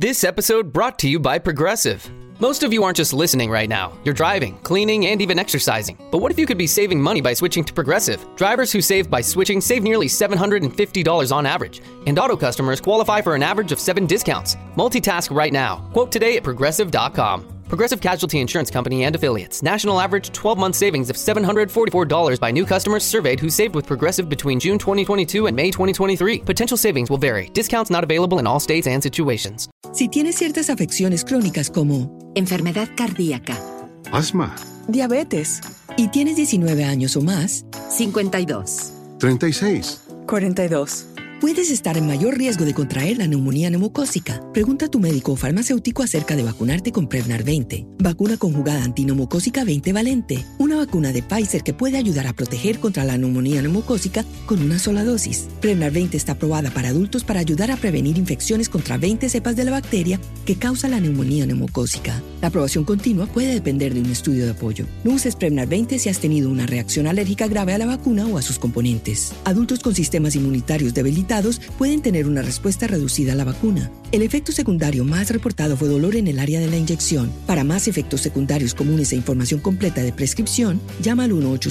This episode brought to you by Progressive. Most of you aren't just listening right now. You're driving, cleaning, and even exercising. But what if you could be saving money by switching to Progressive? Drivers who save by switching save nearly $750 on average. And auto customers qualify for an average of 7 discounts. Multitask right now. Quote today at Progressive.com. Progressive Casualty Insurance Company and Affiliates. National average 12-month savings of $744 by new customers surveyed who saved with Progressive between June 2022 and May 2023. Potential savings will vary. Discounts not available in all states and situations. Si tienes ciertas afecciones crónicas como enfermedad cardíaca, asma, diabetes, y tienes 19 años o más, 52, 36, 42. puedes estar en mayor riesgo de contraer la neumonía neumocócica. Pregunta a tu médico o farmacéutico acerca de vacunarte con Prevnar 20, vacuna conjugada antineumocócica 20 valente, una vacuna de Pfizer que puede ayudar a proteger contra la neumonía neumocócica con una sola dosis. Prevnar 20 está aprobada para adultos para ayudar a prevenir infecciones contra 20 cepas de la bacteria que causa la neumonía neumocócica. La aprobación continua puede depender de un estudio de apoyo. No uses Prevnar 20 si has tenido una reacción alérgica grave a la vacuna o a sus componentes. Adultos con sistemas inmunitarios debilitados pueden tener una respuesta reducida a la vacuna. El efecto secundario más reportado fue dolor en el área de la inyección. Para más efectos secundarios comunes e información completa de prescripción, llama al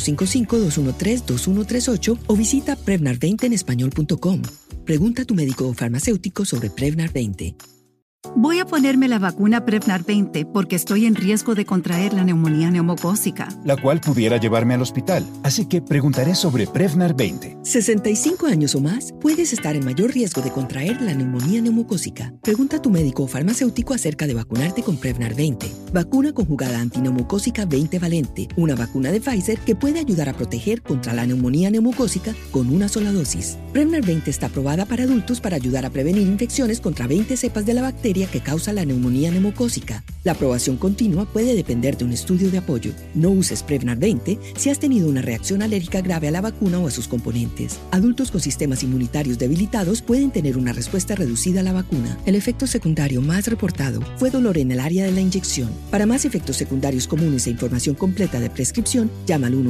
1-855-213-2138 o visita Prevnar20enespañol.com. Pregunta a tu médico o farmacéutico sobre Prevnar 20. Voy a ponerme la vacuna Prevnar 20 porque estoy en riesgo de contraer la neumonía neumocócica, la cual pudiera llevarme al hospital. Así que preguntaré sobre Prevnar 20. 65 años o más, puedes estar en mayor riesgo de contraer la neumonía neumocócica. Pregunta a tu médico o farmacéutico acerca de vacunarte con Prevnar 20, vacuna conjugada antineumocócica 20 valente, una vacuna de Pfizer que puede ayudar a proteger contra la neumonía neumocócica con una sola dosis. Prevnar 20 está aprobada para adultos para ayudar a prevenir infecciones contra 20 cepas de la bacteria que causa la neumonía neumocócica. La aprobación continua puede depender de un estudio de apoyo. No uses Prevnar 20 si has tenido una reacción alérgica grave a la vacuna o a sus componentes. Adultos con sistemas inmunitarios debilitados pueden tener una respuesta reducida a la vacuna. El efecto secundario más reportado fue dolor en el área de la inyección. Para más efectos secundarios comunes e información completa de prescripción, llama al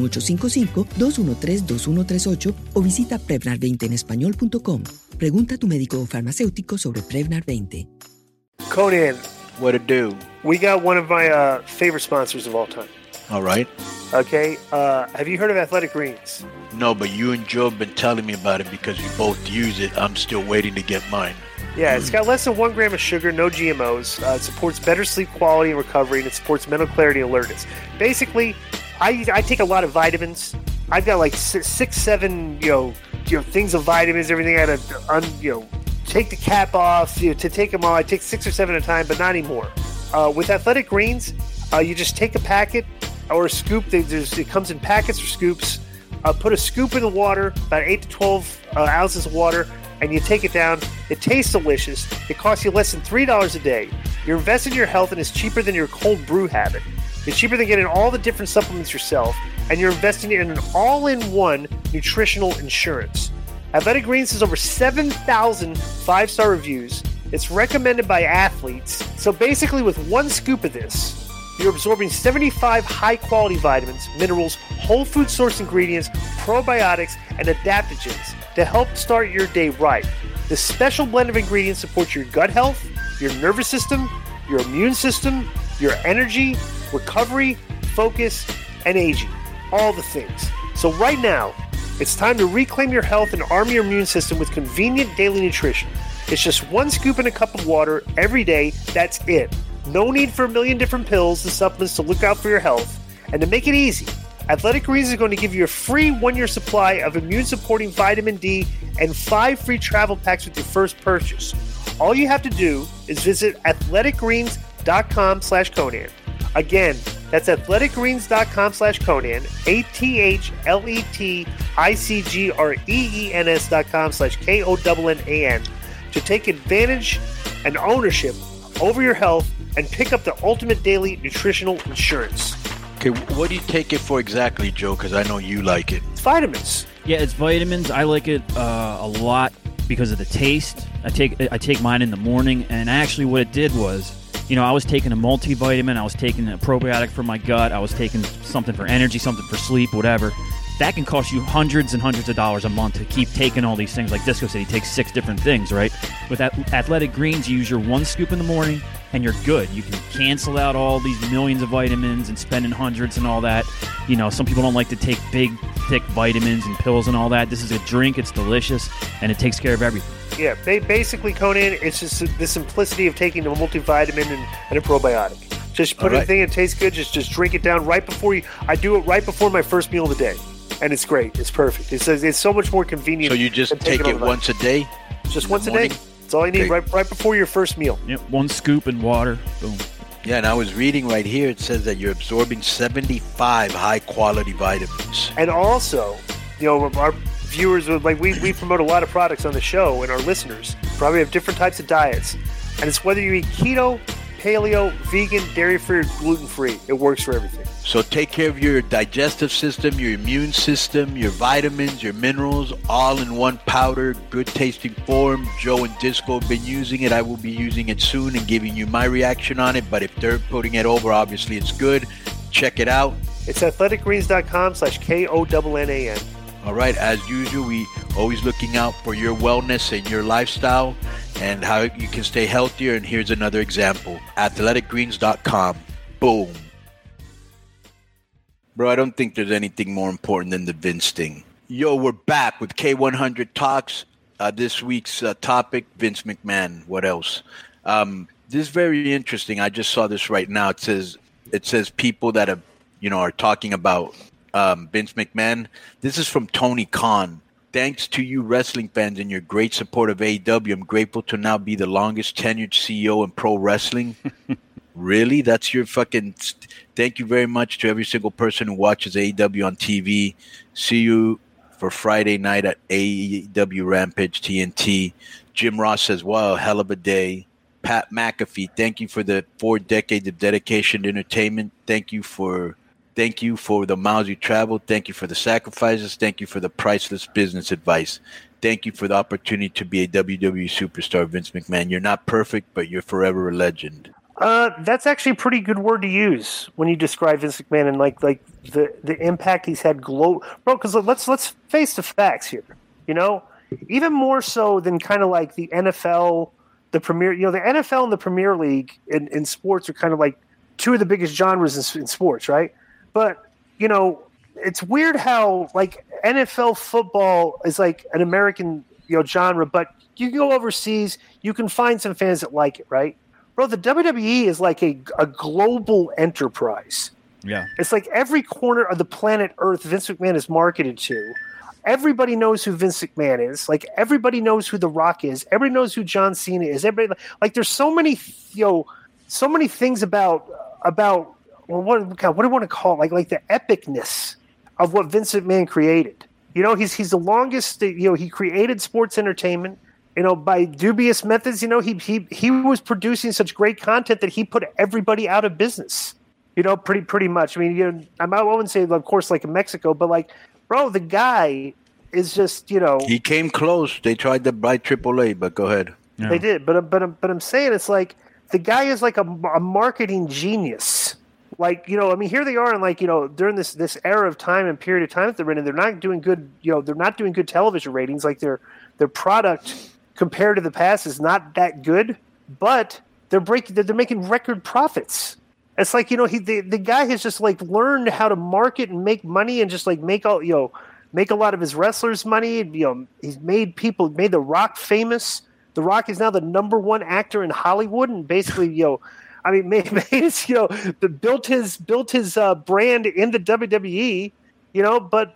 1-855-213-2138 o visita Prevnar20enespañol.com. Pregunta a tu médico o farmacéutico sobre Prevnar 20. Conan, what it do? we got one of my favorite sponsors of all time. All right. Okay, have you heard of Athletic Greens? No, but you and Joe have been telling me about it because we both use it. I'm still waiting to get mine. Yeah, it's got less than 1 gram of sugar, no GMOs. It supports better sleep quality and recovery, and it supports mental clarity and alertness. Basically, I take a lot of vitamins. I've got like 6, 7, things of vitamins, everything. I had to, take the cap off. To take them all, I take 6 or 7 at a time, but not anymore. With Athletic Greens, you just take a packet or a scoop. It comes in packets or scoops. Put a scoop in the water, about 8 to 12 ounces of water, and you take it down. It tastes delicious. It costs you less than $3 a day. You're investing in your health, and it's cheaper than your cold brew habit. It's cheaper than getting all the different supplements yourself, and you're investing in an all-in-one nutritional insurance. Athletic Greens has over 7,000 5-star reviews. It's recommended by athletes. So basically, with 1 scoop of this, you're absorbing 75 high-quality vitamins, minerals, whole food source ingredients, probiotics, and adaptogens to help start your day right. This special blend of ingredients supports your gut health, your nervous system, your immune system, your energy, recovery, focus, and aging. All the things. So right now, it's time to reclaim your health and arm your immune system with convenient daily nutrition. It's just 1 scoop in a cup of water every day. That's it. No need for a million different pills and supplements to look out for your health. And to make it easy, Athletic Greens is going to give you a free 1-year supply of immune-supporting vitamin D and 5 free travel packs with your first purchase. All you have to do is visit athleticgreens.com/Conan. Again, that's athleticgreens.com/Conan, athleticgreens.com/KONNAN to take advantage and ownership over your health and pick up the ultimate daily nutritional insurance. Okay, what do you take it for exactly, Joe? Because I know you like it. It's vitamins. Yeah, it's vitamins. I like it a lot because of the taste. I take mine in the morning, and actually what it did was, I was taking a multivitamin, I was taking a probiotic for my gut, I was taking something for energy, something for sleep, whatever. that can cost you hundreds and hundreds of dollars a month to keep taking all these things. Like Disco said, he takes 6 different things, right? With Athletic Greens, you use your 1 scoop in the morning, and you're good. You can cancel out all these millions of vitamins and spending hundreds and all that. You know, some people don't like to take big, thick vitamins and pills and all that. This is a drink. It's delicious, and it takes care of everything. Yeah, basically, Conan, it's just the simplicity of taking a multivitamin and a probiotic. Just put in a thing that tastes good. Just drink it down right before you. I do it right before my first meal of the day, and it's great. It's perfect. It's so much more convenient. So you just take it once a day? Just once a day. That's all you need right before your first meal. Yep, 1 scoop in water. Boom. Yeah, and I was reading right here. It says that you're absorbing 75 high-quality vitamins. And also, you know, our viewers, like we promote a lot of products on the show, and our listeners probably have different types of diets. And it's whether you eat keto, paleo, vegan, dairy-free, or gluten-free. It works for everything. So take care of your digestive system, your immune system, your vitamins, your minerals, all in one powder, good-tasting form. Joe and Disco have been using it. I will be using it soon and giving you my reaction on it. But if they're putting it over, obviously it's good. Check it out. It's athleticgreens.com/KONNAN. All right, as usual, we always looking out for your wellness and your lifestyle and how you can stay healthier. And here's another example. athleticgreens.com. Boom. Bro, I don't think there's anything more important than the Vince thing. Yo, we're back with K100 Talks. This week's topic, Vince McMahon. What else? This is very interesting. I just saw this right now. It says people that have, are talking about Vince McMahon. This is from Tony Khan. Thanks to you wrestling fans and your great support of AEW, I'm grateful to now be the longest tenured CEO in pro wrestling. Really? That's your fucking... Thank you very much to every single person who watches AEW on TV. See you for Friday night at AEW Rampage TNT. Jim Ross says, wow, hell of a day. Pat McAfee, thank you for the 4 decades of dedication to entertainment. Thank you for the miles you traveled. Thank you for the sacrifices. Thank you for the priceless business advice. Thank you for the opportunity to be a WWE superstar, Vince McMahon. You're not perfect, but you're forever a legend. That's actually a pretty good word to use when you describe Vince McMahon and like the impact he's had bro. Because let's face the facts here. Even more so than kind of like the NFL, the Premier. The NFL and the Premier League in sports are kind of like 2 of the biggest genres in sports, right? But it's weird how like NFL football is like an American genre, but you can go overseas, you can find some fans that like it, right? Bro, the WWE is like a global enterprise. Yeah. It's like every corner of the planet Earth Vince McMahon is marketed to. Everybody knows who Vince McMahon is. Like, everybody knows who The Rock is. Everybody knows who John Cena is. Everybody, like, there's so many, so many things about what do you want to call it? Like the epicness of what Vince McMahon created. He's the longest, he created sports entertainment. By dubious methods, he was producing such great content that he put everybody out of business. Pretty much. I mean, I wouldn't say, of course, like in Mexico, but like, bro, the guy is just, He came close. They tried to buy AAA, but go ahead. Yeah. They did, but I'm saying it's like the guy is like a marketing genius. Like, here they are, and like, during this era of time and period of time that they're in, and they're not doing good. They're not doing good television ratings. Like their product compared to the past is not that good, but they're making record profits. It's like, the guy has just like learned how to market and make money and just like make a lot of his wrestlers money. He's made The Rock famous. The Rock is now the #1 actor in Hollywood, and basically, made his, built his brand in the WWE, but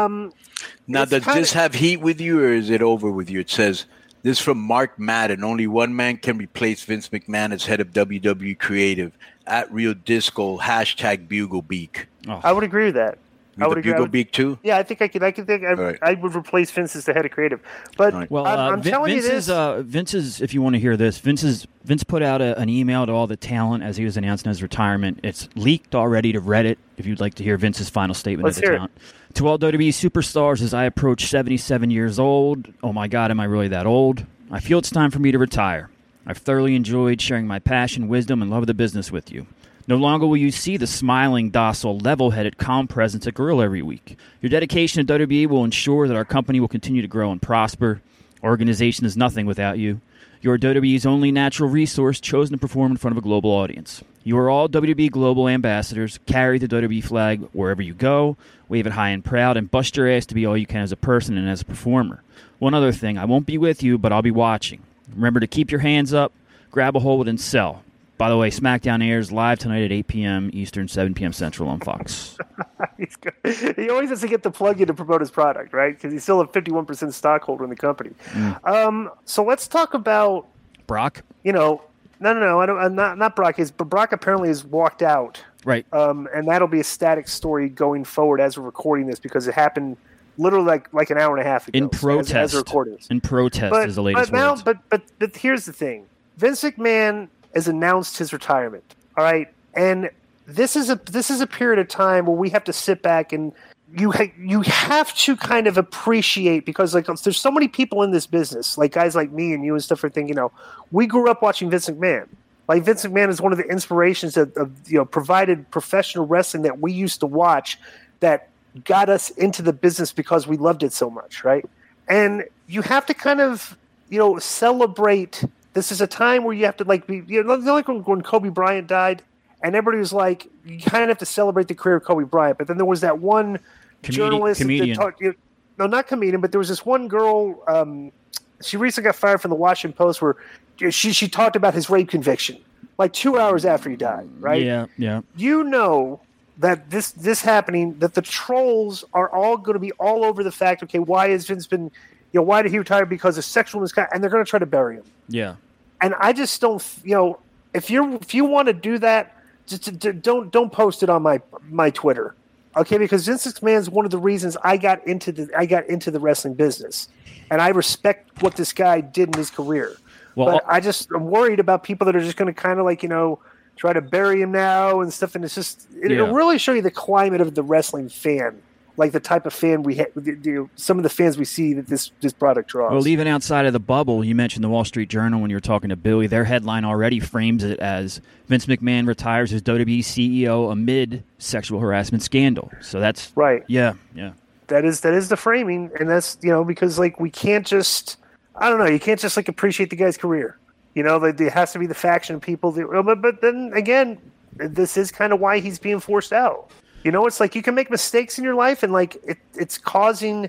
now does this have heat with you, or is it over with you? It says, this from Mark Madden. Only one man can replace Vince McMahon as head of WWE Creative. At Real Disco, #BugleBeak. Oh. I would agree with that. I would agree. BugleBeak too? Yeah, I think I could. I would replace Vince as the head of creative. But right. Well, I'm telling you this. Vince's, if you want to hear this, Vince put out an email to all the talent as he was announcing his retirement. It's leaked already to Reddit. If you'd like to hear Vince's final statement Let's of the hear talent. To all WWE superstars, as I approach 77 years old, oh my God, am I really that old? I feel it's time for me to retire. I've thoroughly enjoyed sharing my passion, wisdom, and love of the business with you. No longer will you see the smiling, docile, level-headed, calm presence at Gorilla every week. Your dedication to WWE will ensure that our company will continue to grow and prosper. Our organization is nothing without you. You are WWE's only natural resource chosen to perform in front of a global audience. You are all WWE Global Ambassadors. Carry the WWE flag wherever you go, wave it high and proud, and bust your ass to be all you can as a person and as a performer. One other thing, I won't be with you, but I'll be watching. Remember to keep your hands up, grab a hold, and sell. By the way, SmackDown airs live tonight at 8 p.m. Eastern, 7 p.m. Central on Fox. He always has to get the plug in to promote his product, right? Because he's still a 51% stockholder in the company. So let's talk about Brock. No. I'm not Brock. But Brock apparently has walked out, right? And that'll be a static story going forward as we're recording this because it happened literally like an hour and a half ago. In protest, as recording this. In protest is the latest words. But here's the thing: Vince McMahon has announced his retirement. All right, and this is a period of time where we have to sit back and you have to kind of appreciate because like there's so many people in this business, like guys like me and you and stuff are thinking, we grew up watching Vince McMahon. Like Vince McMahon is one of the inspirations of provided professional wrestling that we used to watch that got us into the business because we loved it so much, right? And you have to kind of celebrate. This is a time where you have to like when Kobe Bryant died, and everybody was like, you kind of have to celebrate the career of Kobe Bryant. But then there was that one comedian. Not comedian, but there was this one girl. She recently got fired from the Washington Post where she talked about his rape conviction like 2 hours after he died, right? Yeah. That this happening, that the trolls are all going to be all over the fact, okay, why has Vince been, why did he retire because of sexual misconduct? And they're going to try to bury him. Yeah. And I just don't, if you want to do that, just don't post it on my Twitter, okay? Because Vince McMahon is one of the reasons I got into the wrestling business, and I respect what this guy did in his career. Well, but I'm worried about people that are just going to kind of like try to bury him now and stuff, and it's just it'll really show you the climate of the wrestling fan, like the type of fan we have. Some of the fans we see that this product draws. Well, even outside of the bubble, you mentioned the Wall Street Journal when you were talking to Billy. Their headline already frames it as Vince McMahon retires as WWE CEO amid sexual harassment scandal. So that's right. Yeah. That is the framing, and that's because like we can't just you can't just like appreciate the guy's career. There has to be the faction people. But then again, this is kind of why he's being forced out. It's like you can make mistakes in your life, and like it's causing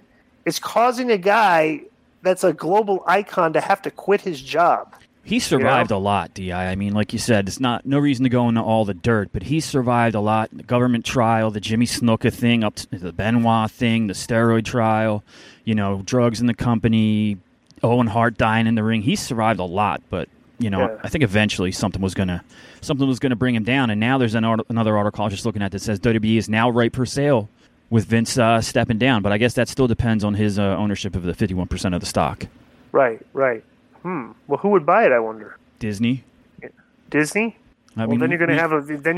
a guy that's a global icon to have to quit his job. He survived a lot, D.I. I mean, like you said, it's no reason to go into all the dirt, but he survived a lot. The government trial, the Jimmy Snuka thing, up to the Benoit thing, the steroid trial, drugs in the company, Owen Hart dying in the ring. He survived a lot, but I think eventually something was gonna bring him down. And now there's another article I was just looking at that says WWE is now ripe for sale with Vince stepping down. But I guess that still depends on his ownership of the 51% of the stock. Right. Well, who would buy it? I wonder. Disney. Disney. Then you're gonna have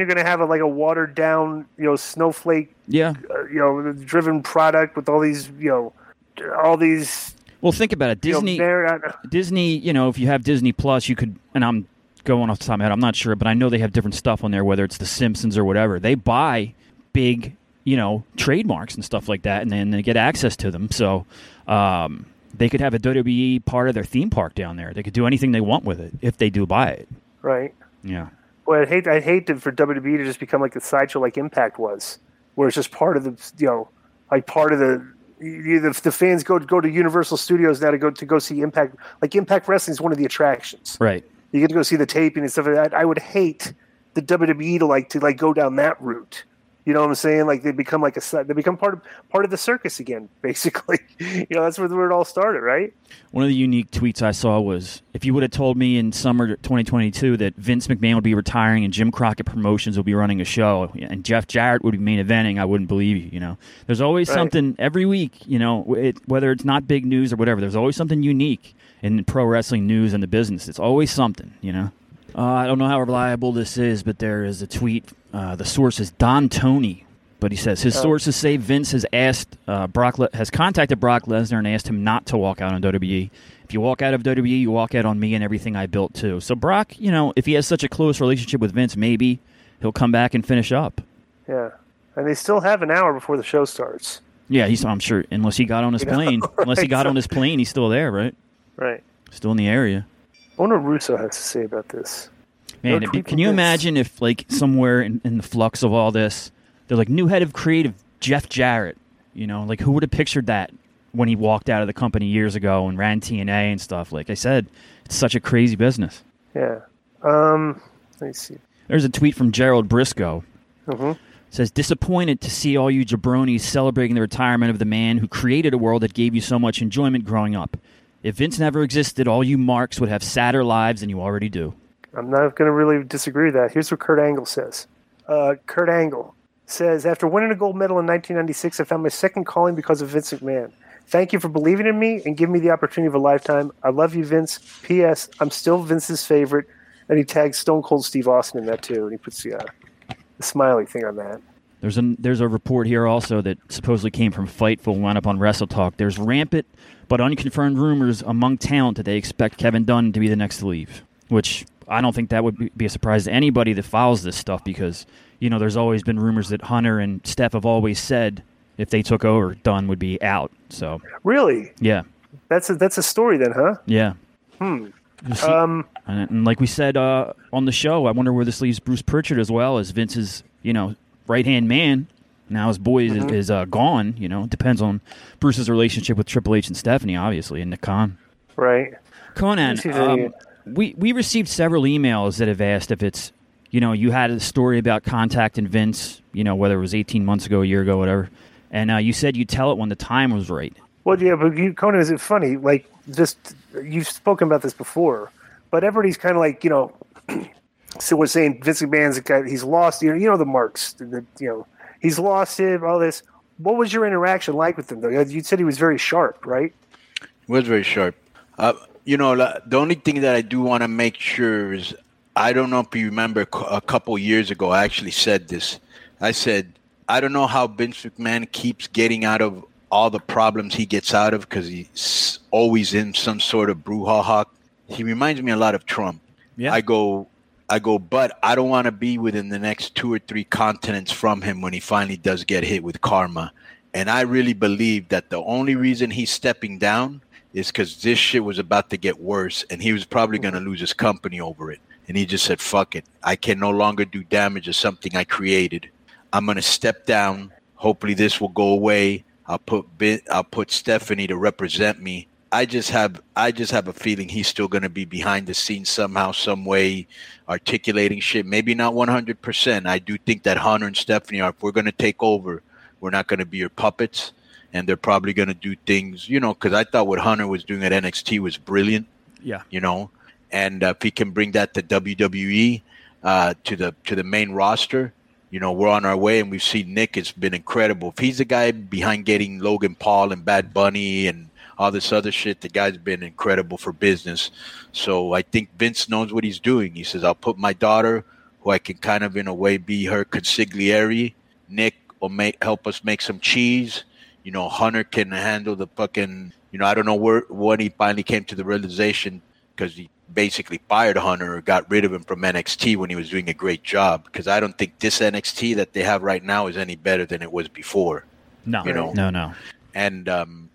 a watered down snowflake driven product with all these. Well, think about it. Disney, if you have Disney Plus, you could, and I'm going off the top of my head, I'm not sure, but I know they have different stuff on there, whether it's The Simpsons or whatever. They buy big, trademarks and stuff like that, and then they get access to them. So they could have a WWE part of their theme park down there. They could do anything they want with it if they do buy it. Right. Yeah. Well, I'd hate for WWE to just become like a sideshow like Impact was, where it's just part of the, part of the. The fans go to Universal Studios now to go see Impact. Like Impact Wrestling is one of the attractions. Right. You get to go see the taping and stuff like that. I would hate the WWE to go down that route. You know what I'm saying? Like they become part of the circus again, basically. That's where it all started, right? One of the unique tweets I saw was, if you would have told me in summer 2022 that Vince McMahon would be retiring and Jim Crockett Promotions would be running a show and Jeff Jarrett would be main eventing, I wouldn't believe you. There's always something every week. Whether it's not big news or whatever, there's always something unique in pro wrestling news and the business. It's always something. I don't know how reliable this is, but there is a tweet. The source is Don Tony, but he says his sources say Vince has asked has contacted Brock Lesnar and asked him not to walk out on WWE. If you walk out of WWE, you walk out on me and everything I built too. So Brock, if he has such a close relationship with Vince, maybe he'll come back and finish up. Yeah. And they still have an hour before the show starts. Yeah, I'm sure, unless he got on his plane. Right? Unless he got on his plane, he's still there, right? Right. Still in the area. I wonder what Russo has to say about this. Man, can you imagine if, like, somewhere in the flux of all this, they're like, new head of creative, Jeff Jarrett. You know, like, who would have pictured that when he walked out of the company years ago and ran TNA and stuff? Like I said, it's such a crazy business. Yeah. Let me see. There's a tweet from Gerald Briscoe. Mm-hmm. Says, disappointed to see all you jabronis celebrating the retirement of the man who created a world that gave you so much enjoyment growing up. If Vince never existed, all you marks would have sadder lives than you already do. I'm not going to really disagree with that. Here's what Kurt Angle says. Kurt Angle says, after winning a gold medal in 1996, I found my second calling because of Vince McMahon. Thank you for believing in me and giving me the opportunity of a lifetime. I love you, Vince. P.S. I'm still Vince's favorite. And he tags Stone Cold Steve Austin in that, too. And he puts the smiley thing on that. There's a report here also that supposedly came from Fightful, wound up on Wrestle Talk. There's rampant but unconfirmed rumors among talent that they expect Kevin Dunn to be the next to leave, which I don't think that would be a surprise to anybody that follows this stuff because, you know, there's always been rumors that Hunter and Steph have always said if they took over, Dunn would be out. So really? Yeah. That's a story then, huh? Yeah. And like we said on the show, I wonder where this leaves Bruce Pritchard as well as Vince's, you know, right-hand man. Now his boy is gone, you know. It depends on Bruce's relationship with Triple H and Stephanie, obviously, and Nick Khan. Right. Conan, we received several emails that have asked if it's, you know, you had a story about contacting Vince, you know, whether it was 18 months ago, a year ago, whatever, and you said you'd tell it when the time was right. Well, yeah, but Conan, is it funny? Like, just, you've spoken about this before, but everybody's kind of like, you know, so we're saying Vince McMahon's a guy, he's lost, you know the marks, you know, he's lost it, all this. What was your interaction like with him, though? You said he was very sharp, right? He was very sharp. You know, the only thing that I do want to make sure is, I don't know if you remember a couple years ago, I actually said this. I said, I don't know how Vince McMahon keeps getting out of all the problems he gets out of because he's always in some sort of brouhaha. He reminds me a lot of Trump. Yeah. I go, but I don't want to be within the next 2 or 3 continents from him when he finally does get hit with karma. And I really believe that the only reason he's stepping down is because this shit was about to get worse and he was probably going to lose his company over it. And he just said, fuck it. I can no longer do damage to something I created. I'm going to step down. Hopefully this will go away. I'll put Stephanie to represent me. I just have a feeling he's still going to be behind the scenes somehow, some way, articulating shit. Maybe not 100%. I do think that Hunter and Stephanie are, if we're going to take over, we're not going to be your puppets. And they're probably going to do things, you know, because I thought what Hunter was doing at NXT was brilliant. Yeah. You know, and if he can bring that to WWE, to the main roster, you know, we're on our way, and we've seen Nick. It's been incredible. If he's the guy behind getting Logan Paul and Bad Bunny and all this other shit, the guy's been incredible for business. So I think Vince knows what he's doing. He says, I'll put my daughter, who I can kind of in a way be her consigliere. Nick will help us make some cheese. You know, Hunter can handle the fucking, you know, I don't know when he finally came to the realization, because he basically fired Hunter or got rid of him from NXT when he was doing a great job. Because I don't think this NXT that they have right now is any better than it was before. No, you know? No. And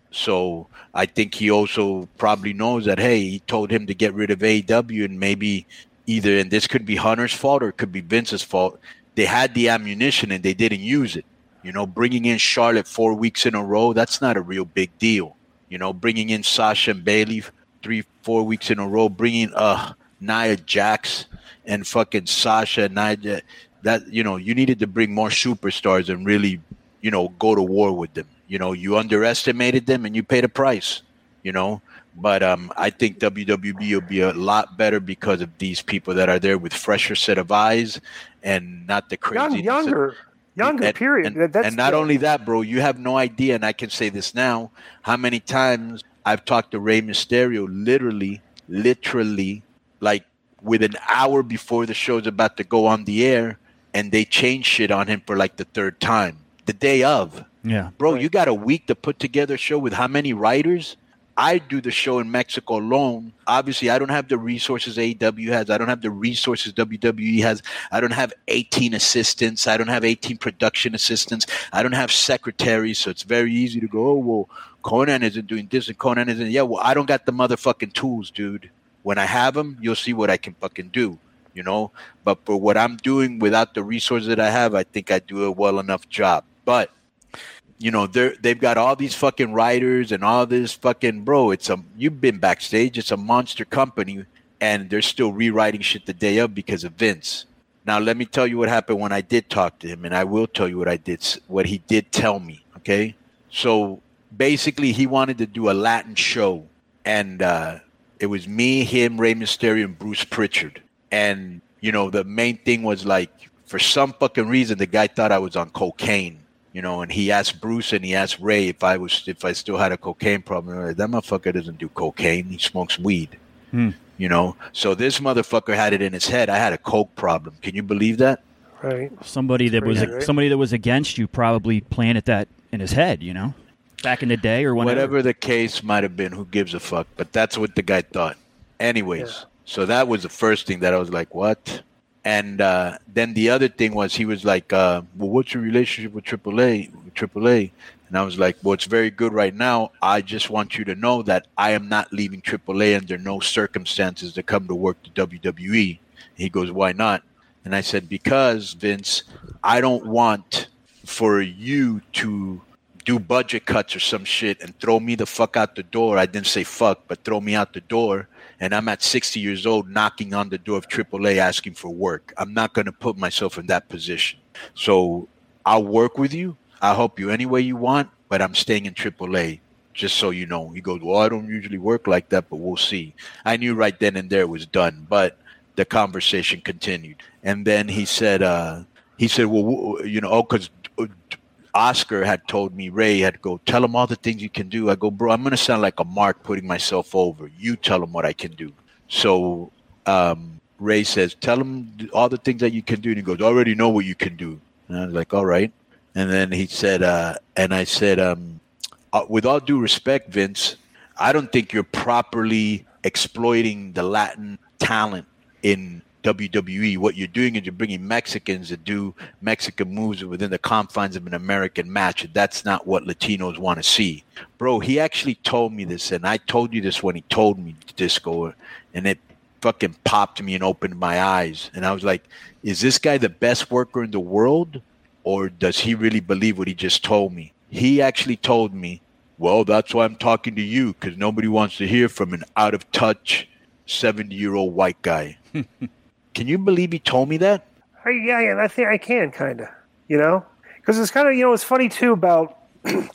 so I think he also probably knows that, hey, he told him to get rid of AEW, and maybe either, and this could be Hunter's fault or it could be Vince's fault, they had the ammunition and they didn't use it. You know, bringing in Charlotte 4 weeks in a row, that's not a real big deal. You know, bringing in Sasha and Bayley 3-4 weeks in a row, bringing Nia Jax and fucking Sasha and Nia, that, you know, you needed to bring more superstars and really, you know, go to war with them. You know, you underestimated them and you paid a price, you know. But I think WWE will be a lot better because of these people that are there with fresher set of eyes and not the crazy. Younger, period. And not only that, bro, you have no idea, and I can say this now, how many times I've talked to Rey Mysterio literally, like with an hour before the show's about to go on the air, and they change shit on him for like the 3rd time. The day of. Yeah. Bro, you got a week to put together a show with how many writers? I do the show in Mexico alone. Obviously, I don't have the resources AEW has. I don't have the resources WWE has. I don't have 18 assistants. I don't have 18 production assistants. I don't have secretaries. So it's very easy to go, oh, well, Conan isn't doing this and Conan isn't. Yeah, well, I don't got the motherfucking tools, dude. When I have them, you'll see what I can fucking do, you know? But for what I'm doing without the resources that I have, I think I do a well enough job. But you know, they've got all these fucking writers and all this fucking, bro, you've been backstage. It's a monster company, and they're still rewriting shit the day of because of Vince. Now, let me tell you what happened when I did talk to him, and I will tell you what he did tell me, okay? So, basically, he wanted to do a Latin show, and it was me, him, Rey Mysterio, and Bruce Pritchard. And, you know, the main thing was, like, for some fucking reason, the guy thought I was on cocaine. You know, and he asked Bruce and he asked Ray if I still had a cocaine problem. Like, that motherfucker doesn't do cocaine. He smokes weed. You know, so this motherfucker had it in his head. I had a coke problem. Can you believe that? Right. Somebody that was against you probably planted that in his head. You know, back in the day or whenever. Whatever the case might have been. Who gives a fuck? But that's what the guy thought. Anyways, so that was the first thing that I was like, what? And then the other thing was he was like, well, what's your relationship with AAA? And I was like, well, it's very good right now. I just want you to know that I am not leaving AAA under no circumstances to come to work to WWE. He goes, why not? And I said, because, Vince, I don't want for you to do budget cuts or some shit and throw me the fuck out the door. I didn't say fuck, but throw me out the door. And I'm at 60 years old knocking on the door of AAA asking for work. I'm not going to put myself in that position. So I'll work with you. I'll help you any way you want, but I'm staying in AAA, just so you know. He goes, well, I don't usually work like that, but we'll see. I knew right then and there it was done, but the conversation continued. And then he said, well, you know, because Oscar had told me, Ray had to go, tell him all the things you can do. I go, bro, I'm going to sound like a mark putting myself over. You tell him what I can do. So Ray says, tell him all the things that you can do. And he goes, I already know what you can do. And I was like, all right. And then he said, and I said, with all due respect, Vince, I don't think you're properly exploiting the Latin talent in WWE. What you're doing is you're bringing Mexicans to do Mexican moves within the confines of an American match. That's not what Latinos want to see. Bro, he actually told me this, and I told you this when he told me, Disco, and it fucking popped me and opened my eyes. And I was like, is this guy the best worker in the world, or does he really believe what he just told me? He actually told me, well, that's why I'm talking to you, because nobody wants to hear from an out-of-touch 70-year-old white guy. Can you believe he told me that? Yeah, I think I can, kind of, you know? Because it's kind of, you know, it's funny, too, about... Do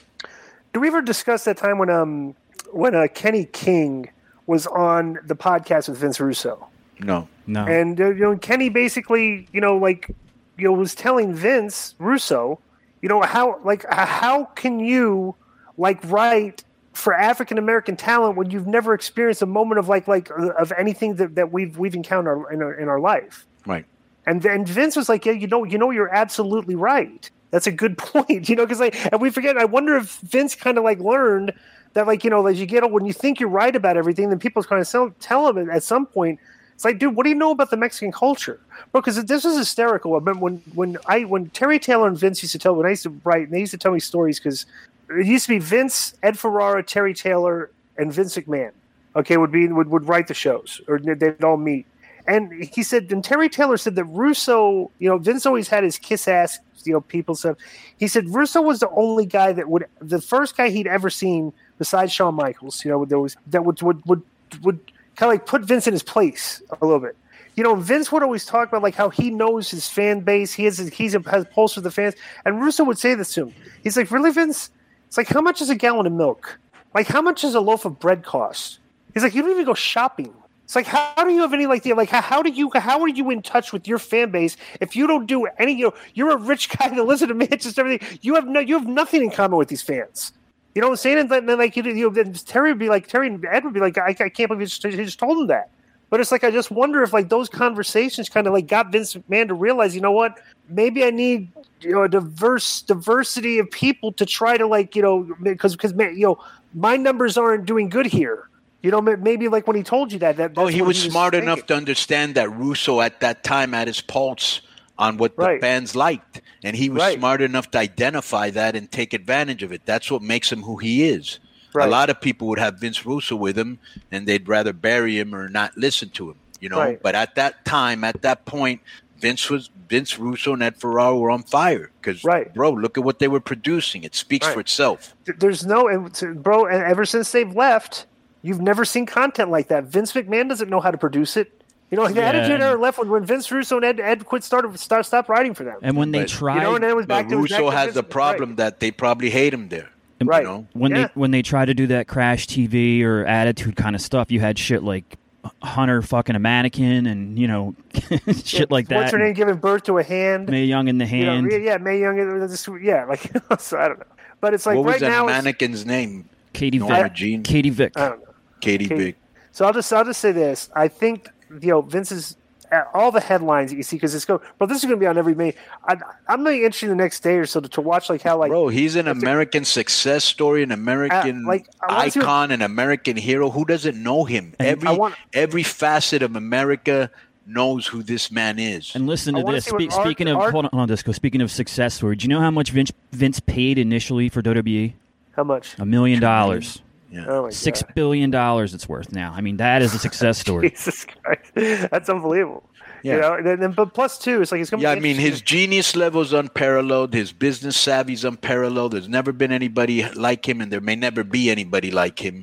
we ever discuss that time when Kenny King was on the podcast with Vince Russo? No. And, you know, Kenny basically, you know, like, you know, was telling Vince Russo, you know, how can you, like, write for African American talent when you've never experienced a moment of of anything that we've encountered in our life, right? And then Vince was like, yeah, you know, you're absolutely right. That's a good point, you know, because and we forget. I wonder if Vince kind of like learned that, like, you know, as you get old, when you think you're right about everything, then people kind of tell him at some point. It's like, dude, what do you know about the Mexican culture, bro? Because this was hysterical. I remember when Terry Taylor and Vince used to tell, when I used to write, and they used to tell me stories, because it used to be Vince, Ed Ferrara, Terry Taylor, and Vince McMahon. Okay, would write the shows, or they'd all meet. And he said, and Terry Taylor said that Russo, you know, Vince always had his kiss ass, you know, people stuff. He said Russo was the only guy the first guy he'd ever seen besides Shawn Michaels, you know, that would kind of like put Vince in his place a little bit. You know, Vince would always talk about like how he knows his fan base. He has a pulse with the fans. And Russo would say this to him. He's like, really, Vince? It's like, how much is a gallon of milk? Like, how much does a loaf of bread cost? He's like, you don't even go shopping. It's like, how do you have any, like, how are you in touch with your fan base if you don't do any, you know, you're a rich guy that lives in a mansion, everything. You have nothing in common with these fans. You know what I'm saying? And then like, you know, then Terry and Ed would be like, I can't believe he just told him that. But it's like, I just wonder if like those conversations kind of like got Vince McMahon to realize, you know what, maybe I need, you know, a diversity of people to try to, like, you know, because you know, my numbers aren't doing good here. You know, maybe like when he told you that. That's he what was smart thinking. enough to understand that Russo at that time had his pulse on what the fans liked. And he was smart enough to identify that and take advantage of it. That's what makes him who he is. Right. A lot of people would have Vince Russo with him, and they'd rather bury him or not listen to him, you know. Right. But at that time, at that point, Vince Russo and Ed Ferraro were on fire because, bro, look at what they were producing. It speaks for itself. There's bro, and ever since they've left, you've never seen content like that. Vince McMahon doesn't know how to produce it. You know, the Attitude Era left when Vince Russo and Ed stopped writing for them. And when they tried, you know, and then it was back to Russo has the problem that they probably hate him there. Right. You know? When they tried to do that Crash TV or Attitude kind of stuff, you had shit like Hunter fucking a mannequin and, you know, shit like that. What's her name giving birth to a hand? Mae Young in the hand. You know, Mae Young. Like, so I don't know. But it's like what right was now. What was that mannequin's name? Katie Vick. Katie Vick. I don't know. Katie Vick. So I'll just say this. I think, you know, Vince's all the headlines that you see because this is going to be on every May. I'm really interested the next day or so to watch like how like bro, he's an American success story, an American icon, an American hero. Who doesn't know him? Every facet of America knows who this man is. And listen to this. Speaking of Disco. Speaking of success story, do you know how much Vince paid initially for WWE? How much? $1 million. Yeah. Oh $6 billion it's worth now. I mean, that is a success story. Jesus Christ. That's unbelievable. Yeah. You know, but plus two, it's like he's going to be. I mean, his genius level is unparalleled. His business savvy is unparalleled. There's never been anybody like him, and there may never be anybody like him.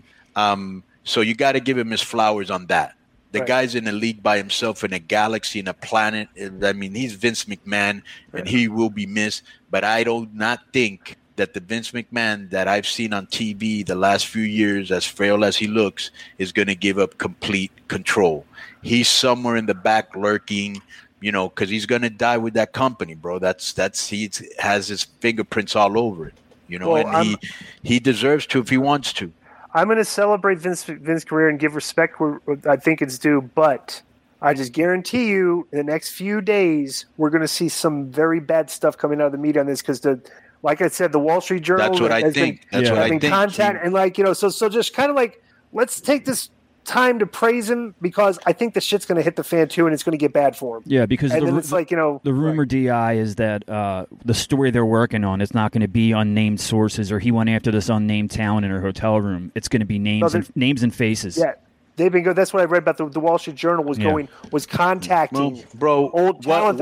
So you got to give him his flowers on that. The guy's in a league by himself, in a galaxy, in a planet. I mean, he's Vince McMahon, and he will be missed. But I do not think that the Vince McMahon that I've seen on TV the last few years, as frail as he looks, is going to give up complete control. He's somewhere in the back lurking, you know, because he's going to die with that company, bro. He has his fingerprints all over it, you know, and he deserves to if he wants to. I'm going to celebrate Vince's career and give respect where I think it's due, but I just guarantee you in the next few days, we're going to see some very bad stuff coming out of the media on this because like I said, the Wall Street Journal. That's what I think. That's what I think. Content and like, you know, so just kind of like, let's take this time to praise him because I think the shit's going to hit the fan too, and it's going to get bad for him. Yeah, because it's like, you know, the rumor DI is that the story they're working on is not going to be unnamed sources or he went after this unnamed talent in her hotel room. It's going to be names and faces. Yeah. They've been good. That's what I read about the Wall Street Journal was contacting old talent.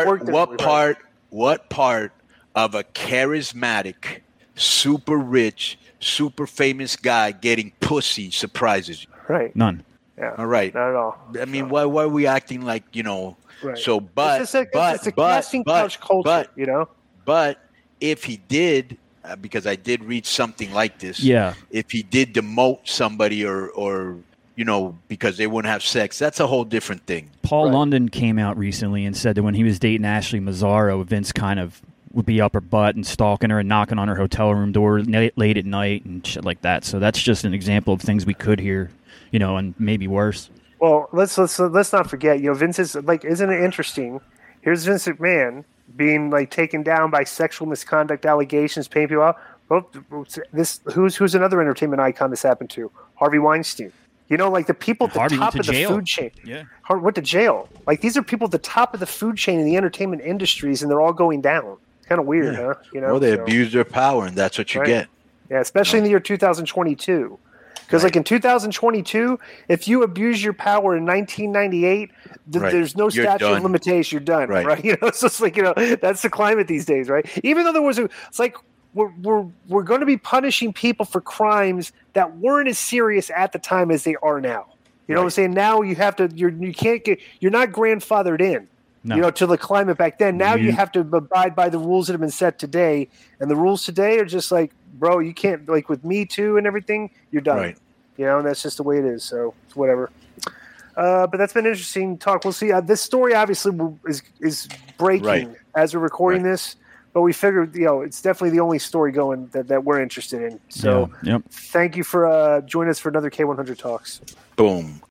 What part of a charismatic, super rich, super famous guy getting pussy surprises you? Right. None. Yeah. All right. Not at all. I mean, why are we acting like, you know? Right. So, it's a casting couch culture, you know? But if he did, because I did read something like this. Yeah. If he did demote somebody or you know, because they wouldn't have sex, that's a whole different thing. Paul London came out recently and said that when he was dating Ashley Mazzaro, Vince kind of would be up her butt and stalking her and knocking on her hotel room door late at night and shit like that. So that's just an example of things we could hear, you know, and maybe worse. Well, let's not forget, you know, Vince is like, isn't it interesting? Here's Vince McMahon being like taken down by sexual misconduct allegations, paying people out. Well, who's another entertainment icon this happened to? Harvey Weinstein. You know, like the people at the top of the food chain. Yeah. Went to jail. Like these are people at the top of the food chain in the entertainment industries, and they're all going down. It's kind of weird, huh? You know, well, they abuse their power, and that's what you get. Yeah, especially in the year 2022. Because like in 2022, if you abuse your power in 1998, there's no statute of limitation. You're done, right? You know, so it's like, you know, that's the climate these days, right? Even though it's like we're going to be punishing people for crimes that weren't as serious at the time as they are now. You know what I'm saying? Now you have to, you're not grandfathered in. No. You know, to the climate back then. Now you have to abide by the rules that have been set today, and the rules today are just like, bro, you can't, like with Me Too and everything, you're done. Right. You know, and that's just the way it is. So it's whatever. But that's been interesting talk. We'll see. This story obviously is breaking as we're recording this, but we figured, you know, it's definitely the only story going that we're interested in. So thank you for joining us for another K100 Talks. Boom.